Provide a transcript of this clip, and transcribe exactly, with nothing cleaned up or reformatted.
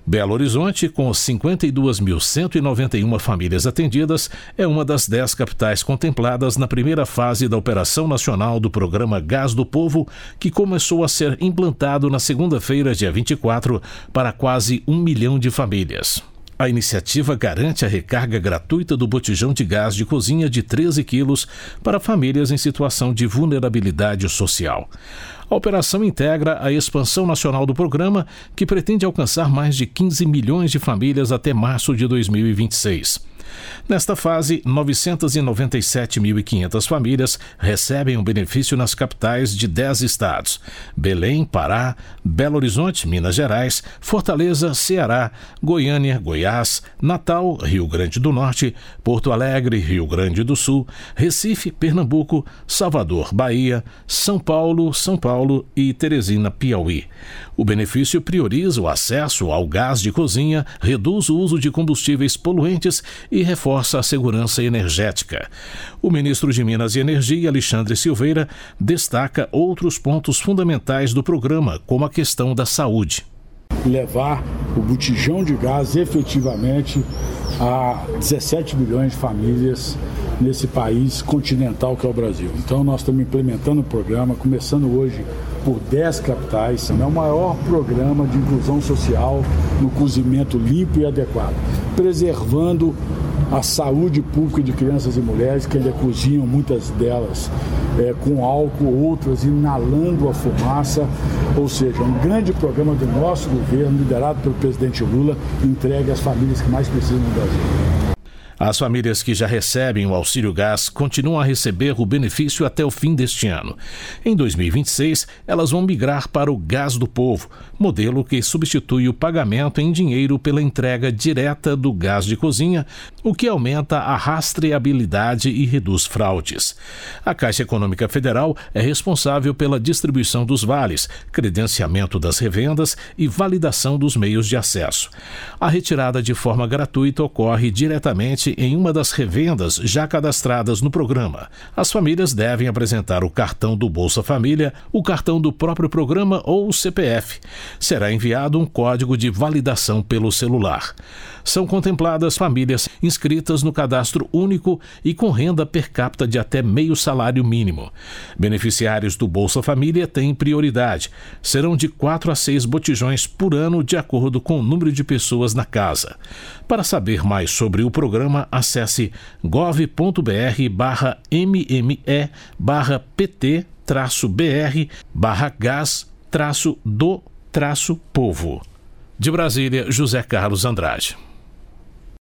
Belo Horizonte, com cinquenta e duas mil cento e noventa e uma famílias atendidas, é uma das dez capitais contempladas na primeira fase da Operação Nacional do Programa Gás do Povo, que começou a ser implantado na segunda-feira, dia vinte e quatro, para quase um milhão de famílias. A iniciativa garante a recarga gratuita do botijão de gás de cozinha de treze quilos para famílias em situação de vulnerabilidade social. A operação integra a expansão nacional do programa, que pretende alcançar mais de quinze milhões de famílias até março de dois mil e vinte e seis. Nesta fase, novecentas e noventa e sete mil e quinhentas famílias recebem o benefício nas capitais de dez estados: Belém, Pará, Belo Horizonte, Minas Gerais, Fortaleza, Ceará, Goiânia, Goiás, Natal, Rio Grande do Norte, Porto Alegre, Rio Grande do Sul, Recife, Pernambuco, Salvador, Bahia, São Paulo, São Paulo e Teresina, Piauí. O benefício prioriza o acesso ao gás de cozinha, reduz o uso de combustíveis poluentes e reforça a segurança energética. O ministro de Minas e Energia, Alexandre Silveira, destaca outros pontos fundamentais do programa, como a questão da saúde. Levar o botijão de gás efetivamente a dezessete milhões de famílias nesse país continental que é o Brasil. Então nós estamos implementando o programa, começando hoje por dez capitais. É o maior programa de inclusão social no cozimento limpo e adequado, preservando a saúde pública de crianças e mulheres que ainda cozinham, muitas delas é, com álcool, outras inalando a fumaça. Ou seja, um grande programa do nosso governo, liderado pelo presidente Lula, entregue às famílias que mais precisam no Brasil. As famílias que já recebem o auxílio gás continuam a receber o benefício até o fim deste ano. Em dois mil e vinte e seis, elas vão migrar para o Gás do Povo, modelo que substitui o pagamento em dinheiro pela entrega direta do gás de cozinha, o que aumenta a rastreabilidade e reduz fraudes. A Caixa Econômica Federal é responsável pela distribuição dos vales, credenciamento das revendas e validação dos meios de acesso. A retirada de forma gratuita ocorre diretamente em uma das revendas já cadastradas no programa. As famílias devem apresentar o cartão do Bolsa Família, o cartão do próprio programa ou o C P F. Será enviado um código de validação pelo celular. São contempladas famílias inscritas no cadastro único e com renda per capita de até meio salário mínimo. Beneficiários do Bolsa Família têm prioridade. Serão de quatro a seis botijões por ano, de acordo com o número de pessoas na casa. Para saber mais sobre o programa, acesse gov.br barra mme barra pt traço br barra gás traço do traço povo. De Brasília, José Carlos Andrade.